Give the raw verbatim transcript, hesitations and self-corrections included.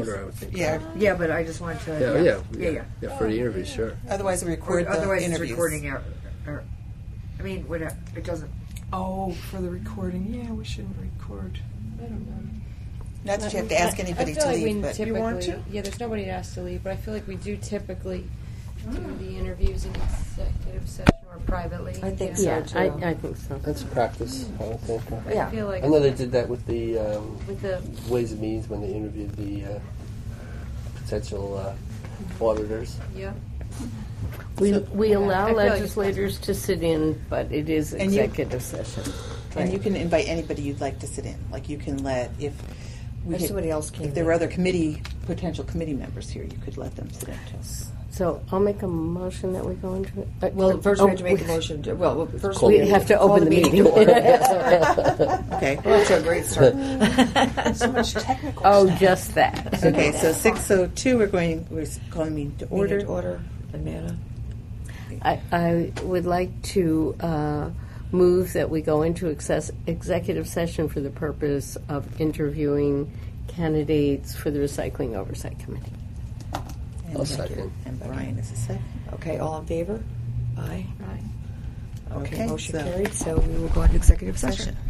order, I would think. Yeah. Yeah, but I just wanted to. Yeah, Yeah, yeah, yeah. yeah. yeah, for the interviews, sure. Otherwise, we record Or the otherwise, interviews. it's recording out. Or, I mean, whatever. It doesn't. Oh, for the recording, yeah, we should record. I don't know. Not that you have to ask I- anybody I feel to like leave, we but typically, You want to? Yeah, there's nobody asked to leave, but I feel like we do typically do the interviews in executive session or privately. I think yeah. so. Yeah, too. I, I think so. That's a practice, I would think. Yeah. I feel like I know they did that with the um, with the Ways and Means when they interviewed the uh, potential uh, auditors. yeah. We, So- we Yeah, allow I feel like it's legislators to sit in, but it is And you- executive session. and you can invite anybody you'd like to sit in. Like you can let if we If had- somebody else came if there in. were other committee potential committee members here, you could let them sit in too. So I'll make a motion that we go into it. Uh, Well, first oh, we have to make a motion. To, well, well, first Call We the have to call open the meeting. to order. Yeah, Okay. sorry. We're off to a great start. So much technical Oh, stuff. just that. Okay. So six oh two, we're going. We're calling me to order. Meeting to order. Banana. I, I would like to uh, move that we go into excess, executive session for the purpose of interviewing candidates for the Recycling Oversight Committee. And I'll second. And Brian is a second. Okay, all in favor? Aye. Right. Okay, Okay, motion so- carried. So we will go into executive session.